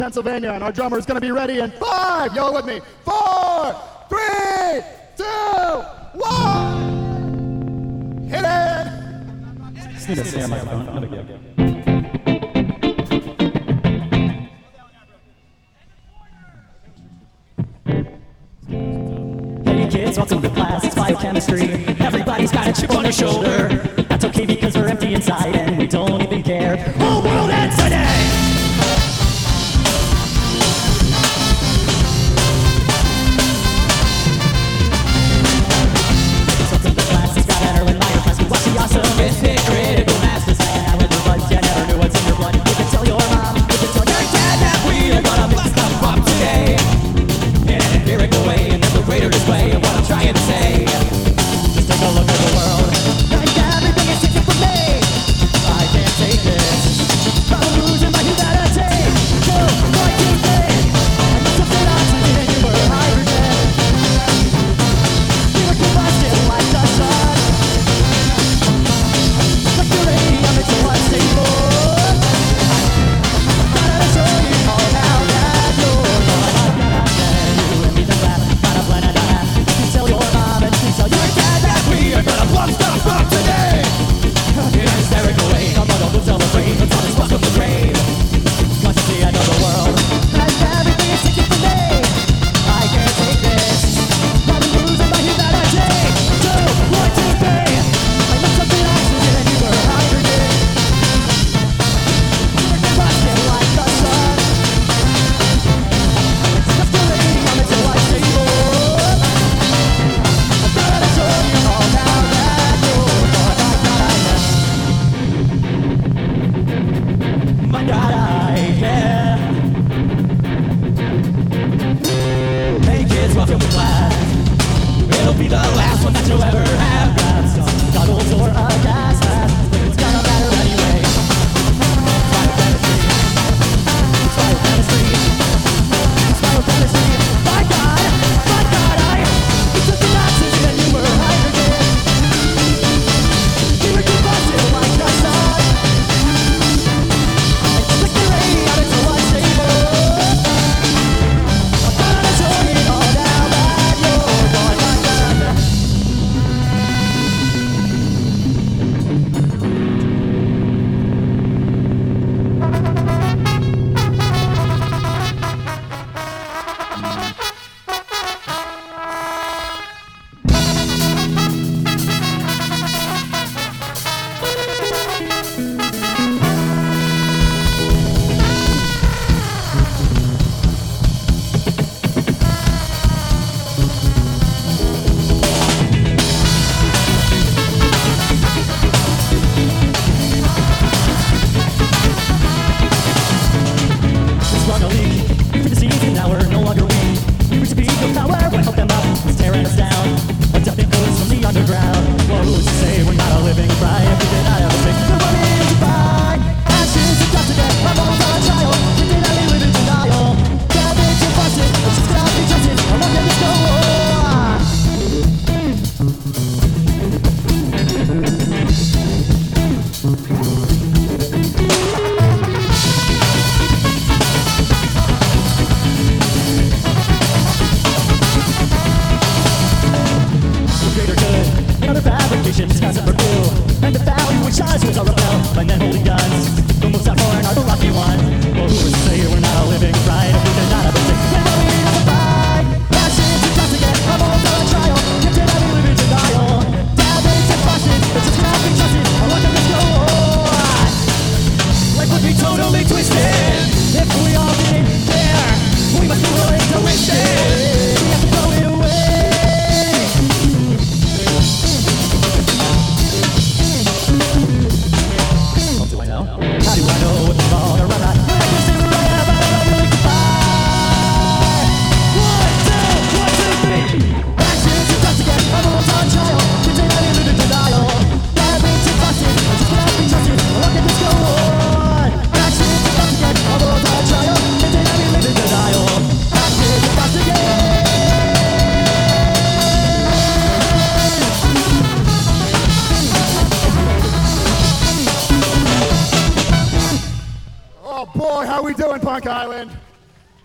Pennsylvania, and our drummer is going to be ready in 5, yell with me, 4, 3, 2, 1, hit it! Just need a stand microphone. Not a big deal. Hey kids, welcome to class. It's biochemistry. Everybody's got a chip on their shoulder. That's okay because we're empty inside and we don't even care. Whole world ends today. Welcome to class. It's got adrenaline, lighter class. We watch the awesome mythic critical masters hanging out with your buds. You never knew what's in your blood. You can tell your mom, you can tell your dad that we are gonna mix stuff up today in an empirical way, and never greater display of what I'm trying to say. Just take a look at the world, and everything is different from me. I can't say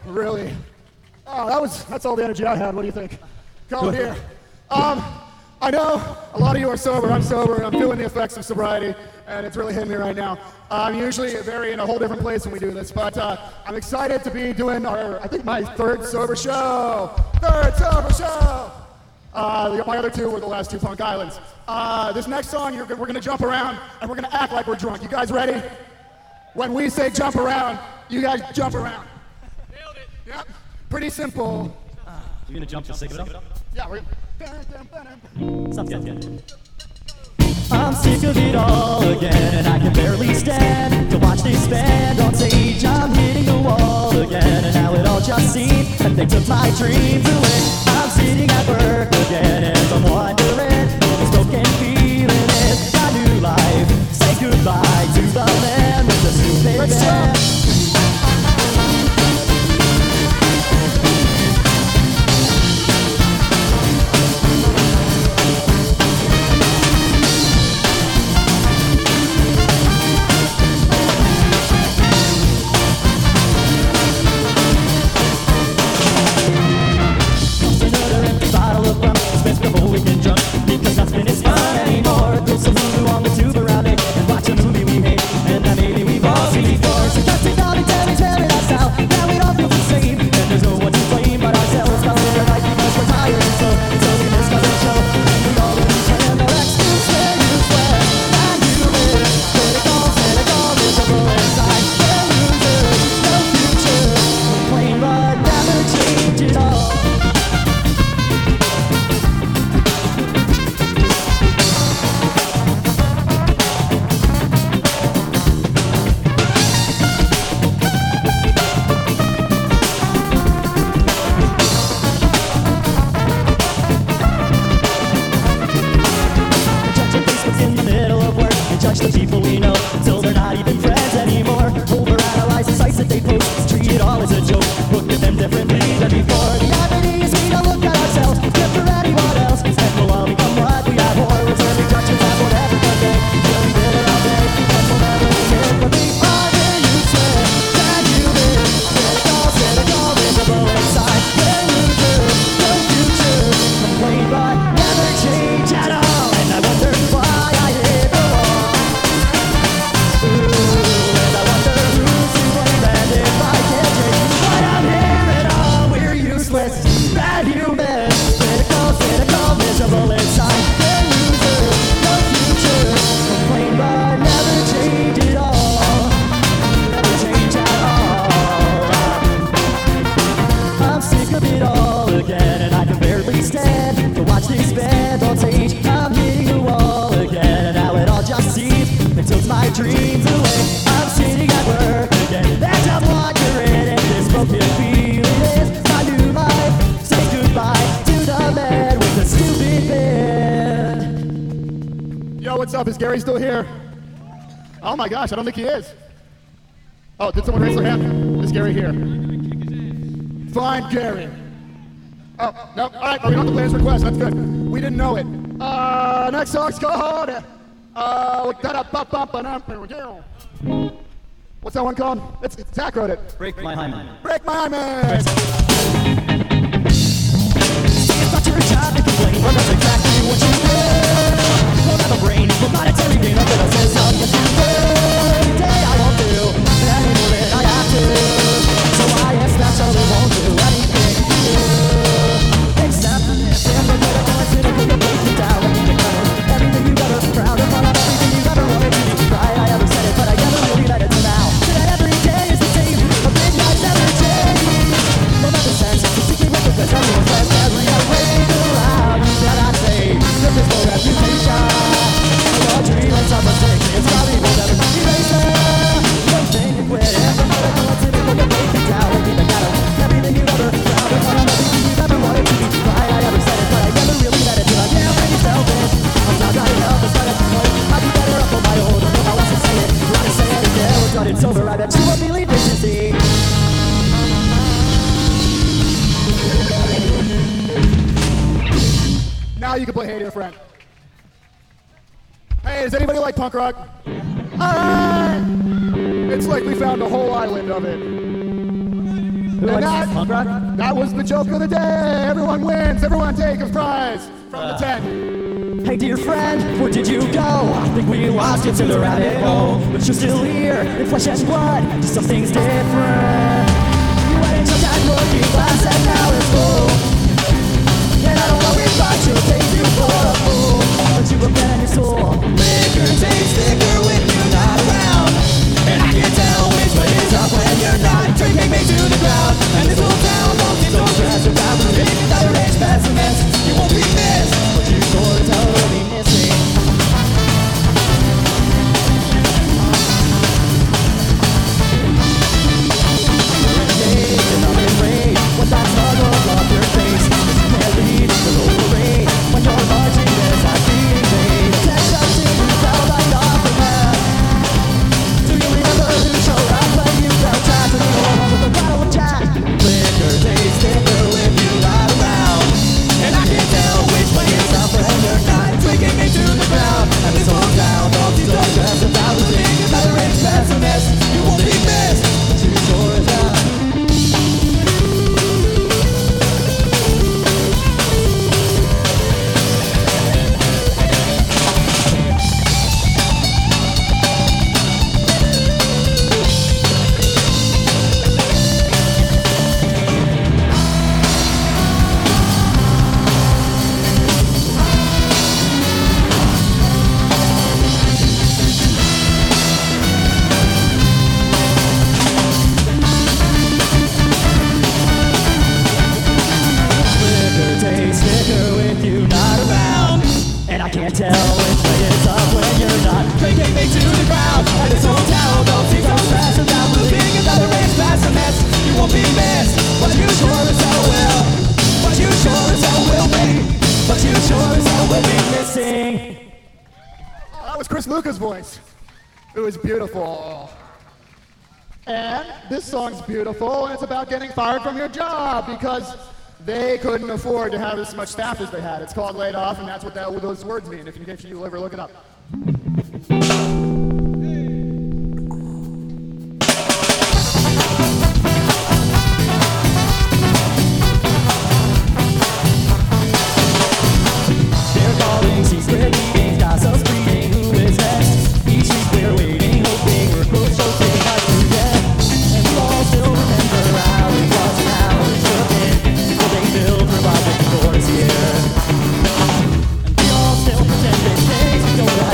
Really? Oh, that's all the energy I had. What do you think? Going here. I know a lot of you are sober. I'm sober. I'm feeling the effects of sobriety, and it's really hitting me right now. I'm usually in a whole different place when we do this, but I'm excited to be doing I think my third sober show. Third sober show. My other two were the last two Punk Islands. This next song, we're going to jump around, and we're going to act like we're drunk. You guys ready? When we say jump around, you guys jump around. Nailed it. Yep. Pretty simple. You're gonna jump to sick of it up? Yeah, we're... Sounds good. I'm sick of it all again, and I can barely stand to watch this band on stage. I'm hitting the wall again, and now it all just seems that they took my dreams away. I'm sitting at work again, and I'm wondering what this broken feeling is. My new life, say goodbye to the man with the stupid band. What's up? Is Gary still here? Oh my gosh, I don't think he is. Oh, did someone raise their hand? Is Gary here? Find Gary. Oh, no. All right, we don't have to play his request. That's good. We didn't know it. Next song's called... What's that one called? Zach wrote it. Break My Hymen. Break My Hymen. It's your job to complain, but that's exactly what you do. Don't have a brain, but monetary gain, I'm gonna say something every day I won't do any more than I have to. So I guess that's all they won't do anything to you. Except for this, and the way I did it, you're breaking down, I need to know everything you ever proud of, everything you ever wanted to be right. I ever said it, but I never really let it to now. So that every day is the same, a midnight never change. No matter sense, it's a secret with the best, everyone says every way around. You cannot say, this is no reputation. Your dreams are mistakes, it's probably will never erase it. Don't think you quit it, but I know what's in it, but you're breaking down. I keep it down, everything you ever found, everything you ever wanted to be right. I ever said it, but I never really let it till I can't make it selfish. I'm not trying to help, it's not at the point. I'd be better off on my own, I know how else to say it. Try to say it again, we're done, it's over. I bet you won't believe this, you see. Now you can play Hey Dear Friend. Hey, does anybody like punk rock? Alright! It's like we found a whole island of it. Who And likes punk rock? that was the joke of the day. Everyone wins. Everyone take a prize from the 10. Hey dear friend, where did you go? I think we lost you to the rabbit hole. But you're still here, in flesh and blood, just something's different. You went into that looking glass and now it's full. And I don't know if I should take you for a fool, but you abandon your soul. Liquor tastes thicker when you're not around, and I can't tell which way is up when you're not. Drinking me to the ground, and this whole town won't be so grass about the big another age pessimist. You won't be missed, but you sure as hell will be missing. You're in a daze and I'm enraged with that struggle of your face. You can't lead the low parade when you're marching as I'm being paid. Attention to you felt like off the map. Do you remember who showed up when you felt trapped in the hole with a bottle of Jack? Liquor tastes thicker when you're not around, and I can't tell which way is up when you're not. Drinking me to the ground, and this whole town don't see the rest of that was being another rich pessimist. You won't be missed, but you sure as hell. Liquor tastes thicker with you not around, and I can't tell which way is up when you're not. Drinking me to the ground, and this whole town don't seem so fast without losing another rich pessimist. You won't be missed, but you sure as hell will. But you sure as hell will be. But you sure as hell will be missing. That was Chris Luca's voice. It was beautiful. And this song's beautiful, and it's about getting fired from your job because they couldn't afford to have as much staff as they had. It's called laid off, and that's what those words mean, if you ever look it up. They're calling secret meetings, gossips reading who is next. Each week we're waiting, hoping we're close, hoping not to get. And we all still remember how it was and how it should have been before they built Republic Force here. And we all still pretend that things don't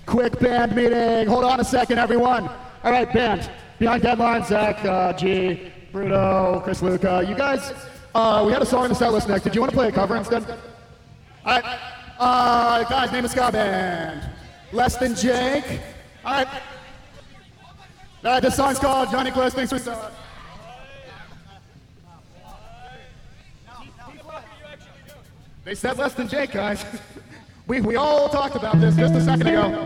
quick band meeting. Hold on a second, everyone. All right, band. Behind Deadline, Zach, G, Bruno, Chris Luca. You guys, we had a song in the set list next. Did you want to play a cover instead? All right. Guys, name a ska band. Less Than Jake. All right. This song's called Johnny Close Thinks We're So. They said Less Than Jake, guys. We all talked about this just a second ago. All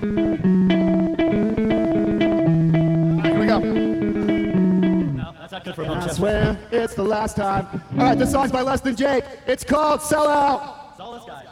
right, here we go. No, that's not good for a I chest. swear it's the last time. All right, this song's by Less Than Jake. It's called Sell Out. It's all this guy.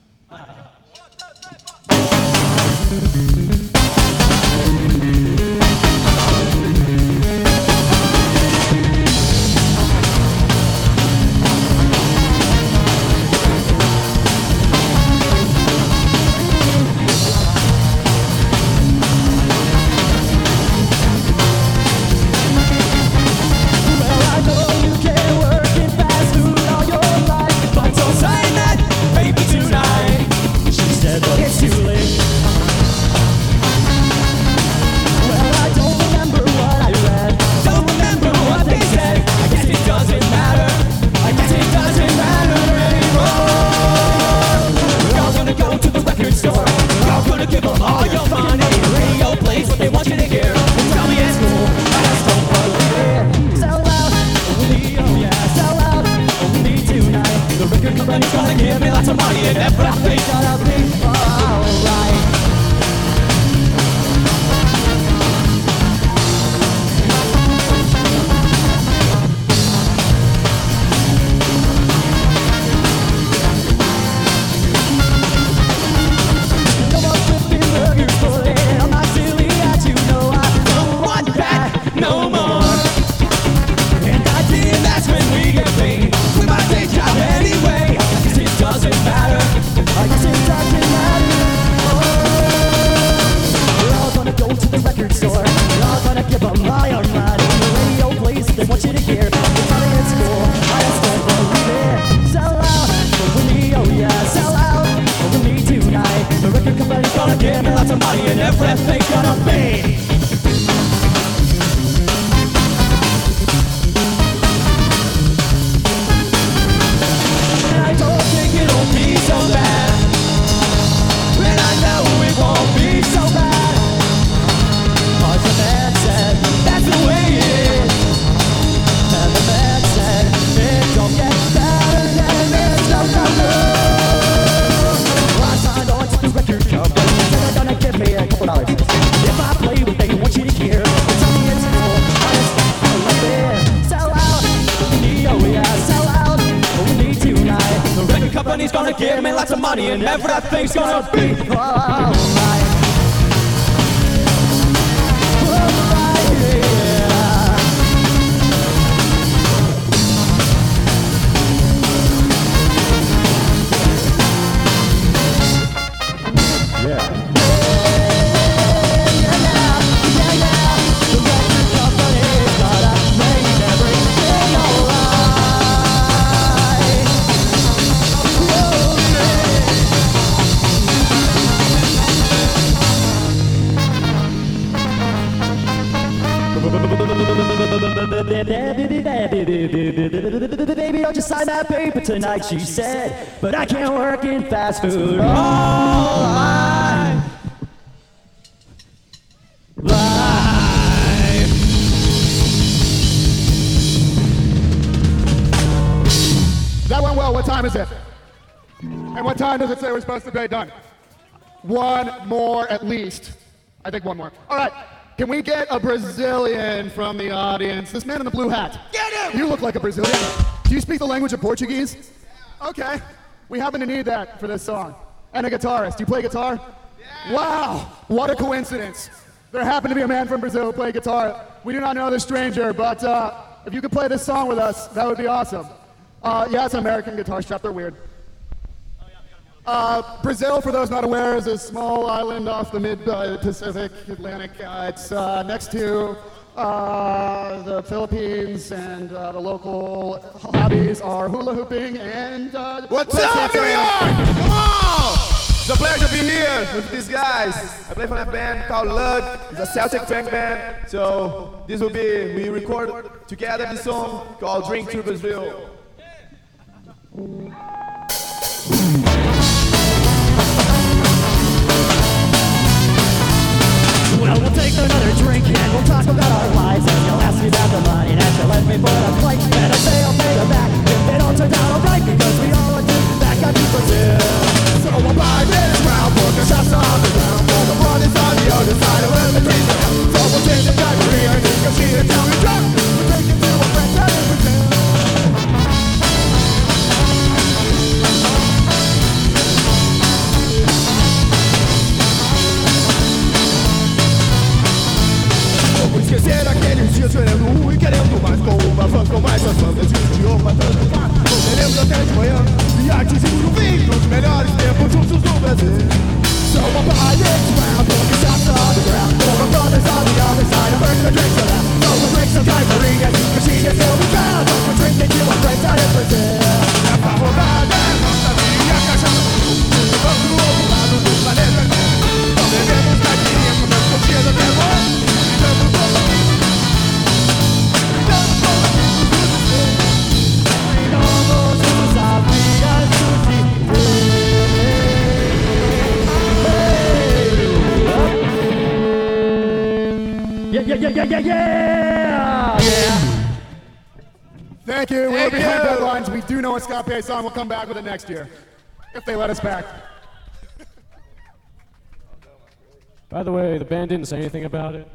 Baby, don't you sign that paper tonight, she said. But I can't work in fast food all my life. That went well. What time is it? And what time does it say we're supposed to be done? One more at least. I think one more. All right. Can we get a Brazilian from the audience? This man in the blue hat. Get him! You look like a Brazilian. Do you speak the language of Portuguese? Okay. We happen to need that for this song. And a guitarist. Do you play guitar? Yeah. Wow. What a coincidence. There happened to be a man from Brazil who played guitar. We do not know this stranger, but if you could play this song with us, that would be awesome. Yeah, it's an American guitar strap. They're weird. Brazil, for those not aware, is a small island off the mid-Pacific Atlantic. It's next to the Philippines, and the local hobbies are hula hooping and... What's up, New York? Come on! It's a pleasure to be here with these guys. I play for a band called Lug. It's a Celtic funk band. So this will be, we record together this song called Drink to Brazil. Well, we'll take another drink and we'll talk about our lives. And you'll ask me about the money that you lent me for the flight. And I'll say I'll pay you back if it all turns out alright, because we all want to back up to Brazil. So I'll buy this round, put the shots on the ground. For the brothers on the other side of the trees. So we'll change the country and you can see it till we drop. We'll take it to a friend that is Brazil. Esquecer aqueles dias querendo e querendo mais. Com uma fã com mais as bandas de idioma tanto faz. Voltaremos até de manhã e atingimos o fim dos melhores tempos juntos no Brasil. So I'll buy this round, put the shots on the ground. For the brothers on the other side, I'll burn the drinks around. So we'll drink some caipirinha and you can see it till we drown. So we'll drink it to our friends out in Brazil. É pra rodar a nossa minha cachaça. Vamos do outro lado do planeta. Não devemos caipirinha, comemos com cheiro até agora. Yeah. Thank you. We're behind deadlines. We do know a Scott Bay song. We'll come back with it next year. If they let us back. By the way, the band didn't say anything about it.